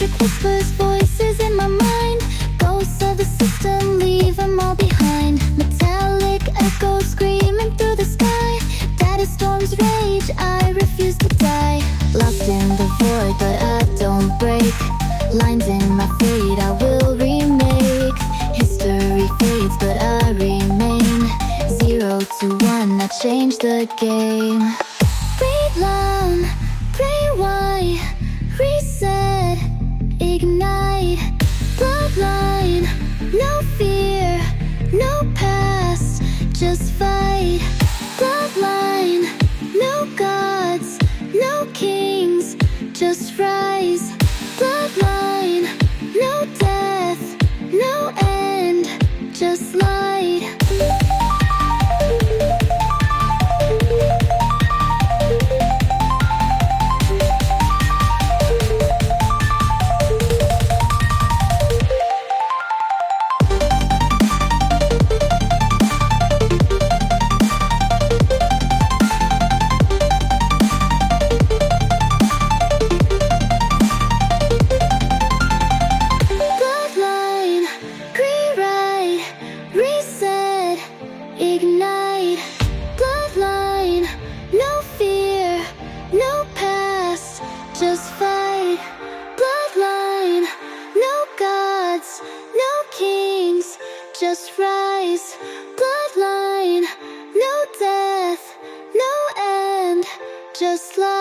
electric whispers, voices in my mind. Ghosts of the system, leave them all behind. Metallic echoes screaming through the sky. Data storms rage, I refuse to die. Lost in the void, but I don't break. Lines in my fate, I will remake. History fades, but I remain. 0 to 1, I change the game. Read loud, pray wide, reset, ignite. Bloodline, no fear, no past, just fight. Bloodline, no gods, no kings, just rise. Bloodline, no death, no end, just light. Ignite. Bloodline, no fear, no past, just fight. Bloodline, no gods, no kings, just rise. Bloodline, no death, no end, just life.